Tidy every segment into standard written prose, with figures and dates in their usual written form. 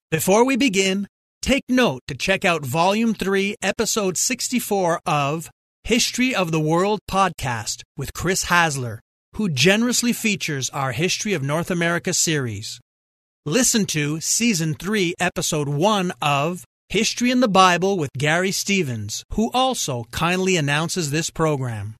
Before we begin, take note to check out Volume 3, Episode 64 of History of the World podcast with Chris Hasler, who generously features our History of North America series. Listen to Season 3, Episode 1 of History in the Bible with Gary Stevens, who also kindly announces this program.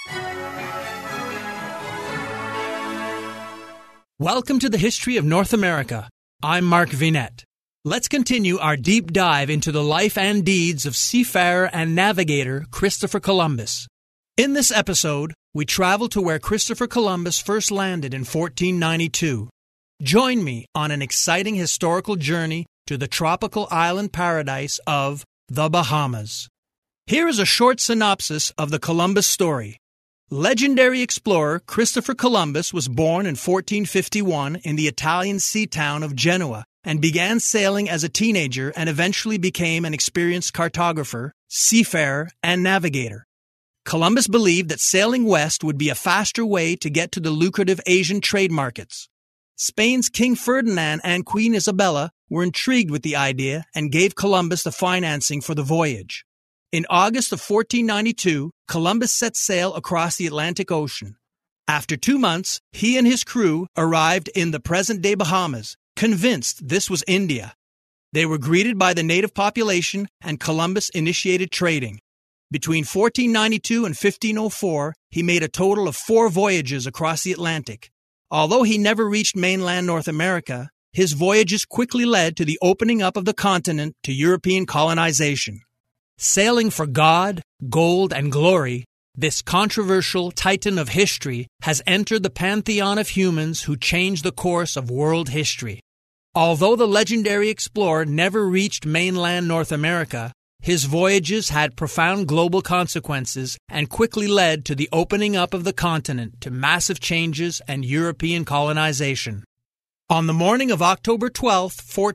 Welcome to the History of North America. I'm Mark Vinette. Let's continue our deep dive into the life and deeds of seafarer and navigator Christopher Columbus. In this episode, we travel to where Christopher Columbus first landed in 1492. Join me on an exciting historical journey to the tropical island paradise of the Bahamas. Here is a short synopsis of the Columbus story. Legendary explorer Christopher Columbus was born in 1451 in the Italian sea town of Genoa and began sailing as a teenager and eventually became an experienced cartographer, seafarer, and navigator. Columbus believed that sailing west would be a faster way to get to the lucrative Asian trade markets. Spain's King Ferdinand and Queen Isabella were intrigued with the idea and gave Columbus the financing for the voyage. In August of 1492, Columbus set sail across the Atlantic Ocean. After 2 months, he and his crew arrived in the present-day Bahamas, convinced this was India. They were greeted by the native population, and Columbus initiated trading. Between 1492 and 1504, he made a total of 4 voyages across the Atlantic. Although he never reached mainland North America, his voyages quickly led to the opening up of the continent to European colonization. Sailing for God, gold, and glory, this controversial titan of history has entered the pantheon of humans who changed the course of world history. Although the legendary explorer never reached mainland North America, his voyages had profound global consequences and quickly led to the opening up of the continent to massive changes and European colonization. On the morning of October 12,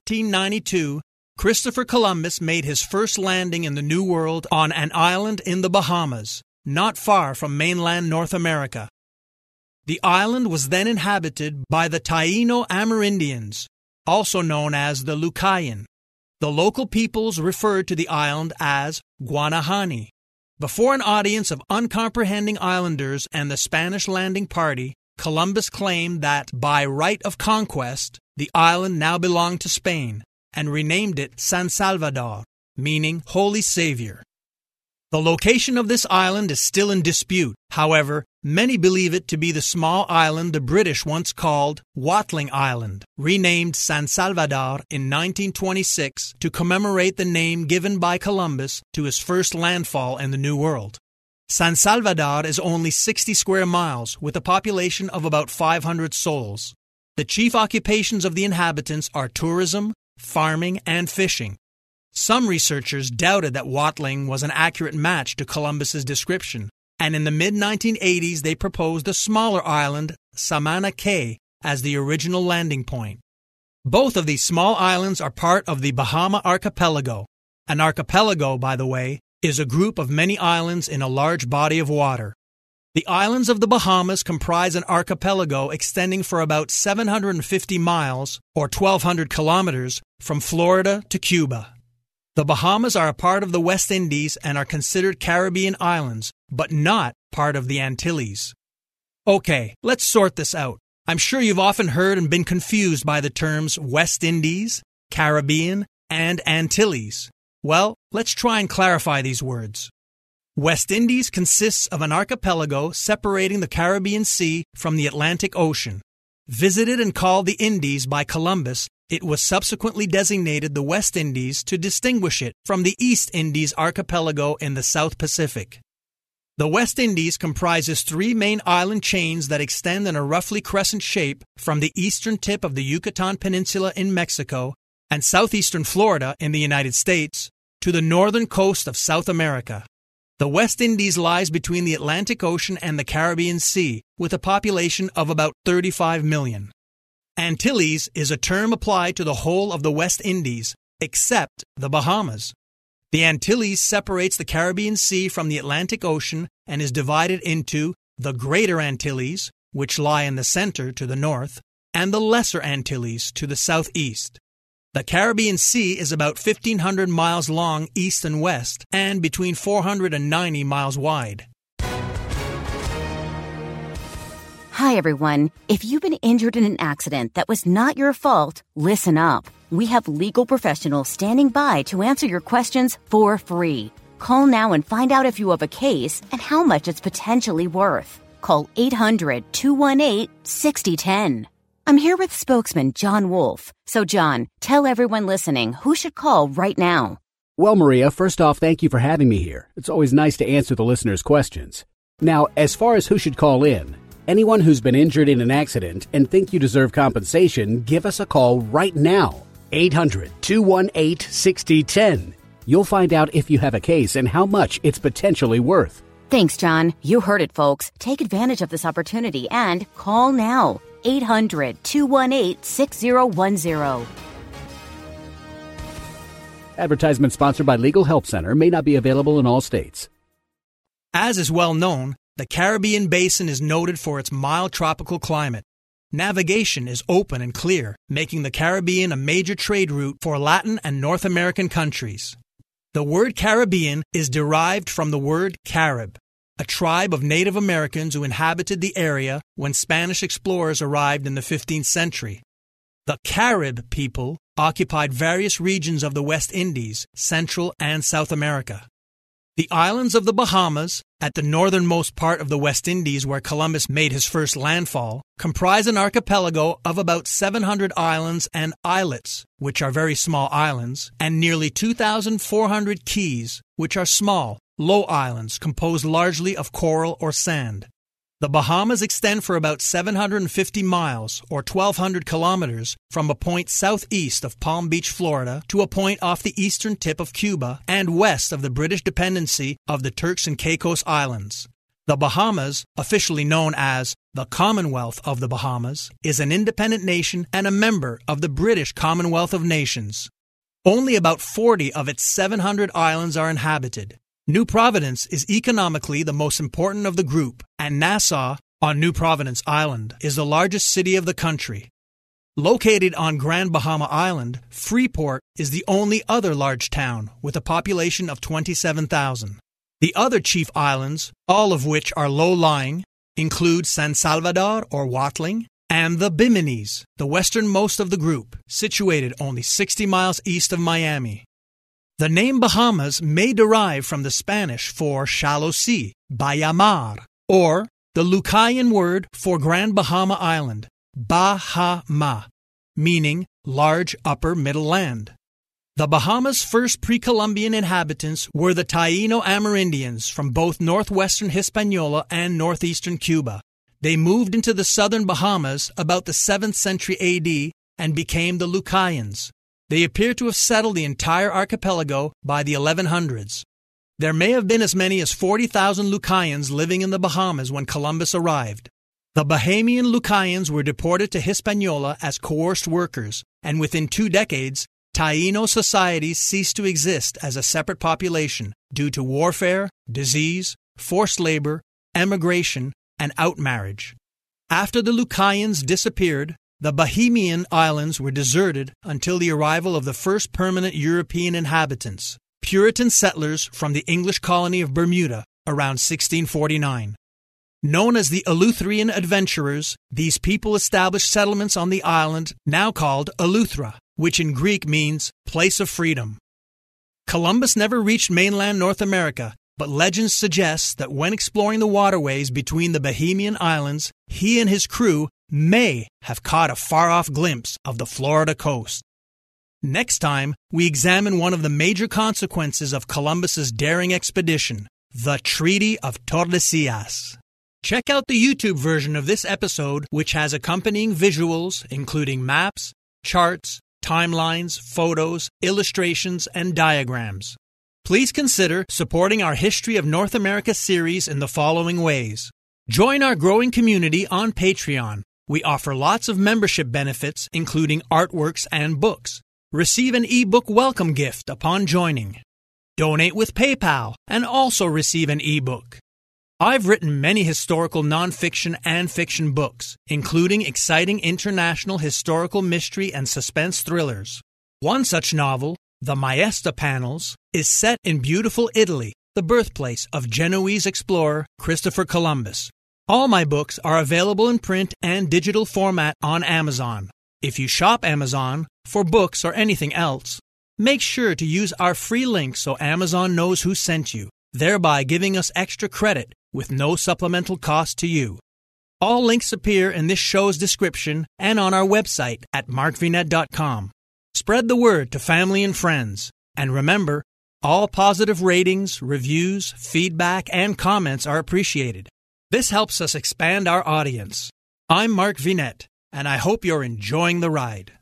1492, Christopher Columbus made his first landing in the New World on an island in the Bahamas, not far from mainland North America. The island was then inhabited by the Taino Amerindians, also known as the Lucayan. The local peoples referred to the island as Guanahani. Before an audience of uncomprehending islanders and the Spanish landing party, Columbus claimed that, by right of conquest, the island now belonged to Spain, and renamed it San Salvador, meaning Holy Savior. The location of this island is still in dispute. However, many believe it to be the small island the British once called Watling Island, renamed San Salvador in 1926 to commemorate the name given by Columbus to his first landfall in the New World. San Salvador is only 60 square miles, with a population of about 500 souls. The chief occupations of the inhabitants are tourism, farming, and fishing. Some researchers doubted that Watling was an accurate match to Columbus's description, and in the mid-1980s they proposed a smaller island, Samana Cay, as the original landing point. Both of these small islands are part of the Bahama Archipelago. An archipelago, by the way, is a group of many islands in a large body of water. The islands of the Bahamas comprise an archipelago extending for about 750 miles, or 1,200 kilometers, from Florida to Cuba. The Bahamas are a part of the West Indies and are considered Caribbean islands, but not part of the Antilles. Okay, let's sort this out. I'm sure you've often heard and been confused by the terms West Indies, Caribbean, and Antilles. Well, let's try and clarify these words. West Indies consists of an archipelago separating the Caribbean Sea from the Atlantic Ocean. Visited and called the Indies by Columbus, it was subsequently designated the West Indies to distinguish it from the East Indies archipelago in the South Pacific. The West Indies comprises 3 main island chains that extend in a roughly crescent shape from the eastern tip of the Yucatan Peninsula in Mexico and southeastern Florida in the United States to the northern coast of South America. The West Indies lies between the Atlantic Ocean and the Caribbean Sea, with a population of about 35 million. Antilles is a term applied to the whole of the West Indies, except the Bahamas. The Antilles separates the Caribbean Sea from the Atlantic Ocean and is divided into the Greater Antilles, which lie in the center to the north, and the Lesser Antilles to the southeast. The Caribbean Sea is about 1,500 miles long east and west, and between 490 miles wide. Hi, everyone. If you've been injured in an accident that was not your fault, listen up. We have legal professionals standing by to answer your questions for free. Call now and find out if you have a case and how much it's potentially worth. Call 800-218-6010. I'm here with spokesman John Wolf. So, John, tell everyone listening who should call right now. Well, Maria, first off, thank you for having me here. It's always nice to answer the listeners' questions. Now, as far as who should call in, anyone who's been injured in an accident and think you deserve compensation, give us a call right now. 800-218-6010. You'll find out if you have a case and how much it's potentially worth. Thanks, John. You heard it, folks. Take advantage of this opportunity and call now. 800-218-6010. Advertisement sponsored by Legal Help Center. May not be available in all states. As is well known, the Caribbean Basin is noted for its mild tropical climate. Navigation is open and clear, making the Caribbean a major trade route for Latin and North American countries. The word Caribbean is derived from the word Carib, a tribe of Native Americans who inhabited the area when Spanish explorers arrived in the 15th century. The Carib people occupied various regions of the West Indies, Central and South America. The islands of the Bahamas, at the northernmost part of the West Indies where Columbus made his first landfall, comprise an archipelago of about 700 islands and islets, which are very small islands, and nearly 2,400 keys, which are small, low islands composed largely of coral or sand. The Bahamas extend for about 750 miles, or 1,200 kilometers, from a point southeast of Palm Beach, Florida, to a point off the eastern tip of Cuba and west of the British dependency of the Turks and Caicos Islands. The Bahamas, officially known as the Commonwealth of the Bahamas, is an independent nation and a member of the British Commonwealth of Nations. Only about 40 of its 700 islands are inhabited. New Providence is economically the most important of the group, and Nassau, on New Providence Island, is the largest city of the country. Located on Grand Bahama Island, Freeport is the only other large town, with a population of 27,000. The other chief islands, all of which are low-lying, include San Salvador or Watling, and the Biminis, the westernmost of the group, situated only 60 miles east of Miami. The name Bahamas may derive from the Spanish for shallow sea, Bahia Mar, or the Lucayan word for Grand Bahama Island, Bahama, meaning large upper middle land. The Bahamas' first pre-Columbian inhabitants were the Taino Amerindians from both northwestern Hispaniola and northeastern Cuba. They moved into the southern Bahamas about the 7th century AD and became the Lucayans. They appear to have settled the entire archipelago by the 1100s. There may have been as many as 40,000 Lucayans living in the Bahamas when Columbus arrived. The Bahamian Lucayans were deported to Hispaniola as coerced workers, and within 2 decades, Taino societies ceased to exist as a separate population due to warfare, disease, forced labor, emigration, and outmarriage. After the Lucayans disappeared, the Bahamian islands were deserted until the arrival of the first permanent European inhabitants, Puritan settlers from the English colony of Bermuda, around 1649. Known as the Eleutherian adventurers, these people established settlements on the island now called Eleuthera, which in Greek means place of freedom. Columbus never reached mainland North America, but legends suggest that when exploring the waterways between the Bahamian islands, he and his crew may have caught a far-off glimpse of the Florida coast. Next time, we examine one of the major consequences of Columbus's daring expedition, the Treaty of Tordesillas. Check out the YouTube version of this episode, which has accompanying visuals, including maps, charts, timelines, photos, illustrations, and diagrams. Please consider supporting our History of North America series in the following ways. Join our growing community on Patreon. We offer lots of membership benefits, including artworks and books. Receive an ebook welcome gift upon joining. Donate with PayPal and also receive an ebook. I've written many historical nonfiction and fiction books, including exciting international historical mystery and suspense thrillers. One such novel, The Maesta Panels, is set in beautiful Italy, the birthplace of Genoese explorer Christopher Columbus. All my books are available in print and digital format on Amazon. If you shop Amazon for books or anything else, make sure to use our free link so Amazon knows who sent you, thereby giving us extra credit with no supplemental cost to you. All links appear in this show's description and on our website at markvinet.com. Spread the word to family and friends. And remember, all positive ratings, reviews, feedback, and comments are appreciated. This helps us expand our audience. I'm Mark Vinet, and I hope you're enjoying the ride.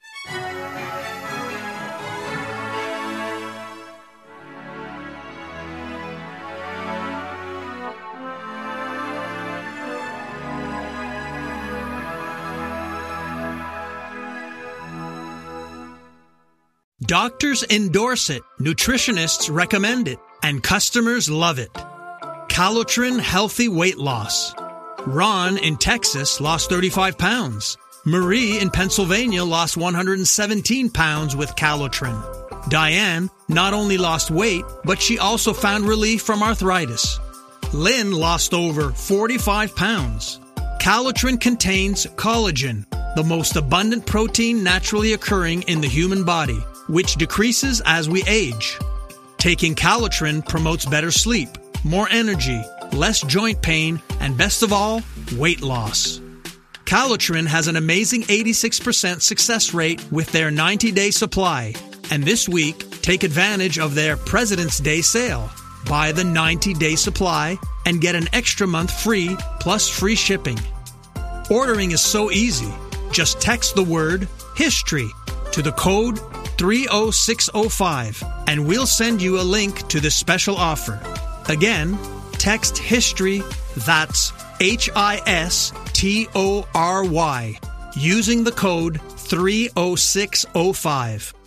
Doctors endorse it, nutritionists recommend it, and customers love it. Calotren Healthy Weight Loss. Ron in Texas lost 35 pounds. Marie in Pennsylvania lost 117 pounds with Calotren. Diane not only lost weight, but she also found relief from arthritis. Lynn lost over 45 pounds. Calotren contains collagen, the most abundant protein naturally occurring in the human body, which decreases as we age. Taking Calotren promotes better sleep, more energy, less joint pain, and best of all, weight loss. Calotren has an amazing 86% success rate with their 90-day supply. And this week, take advantage of their President's Day sale. Buy the 90-day supply and get an extra month free plus free shipping. Ordering is so easy. Just text the word HISTORY to the code 30605 and we'll send you a link to this special offer. Again, text HISTORY, that's HISTORY, using the code 30605.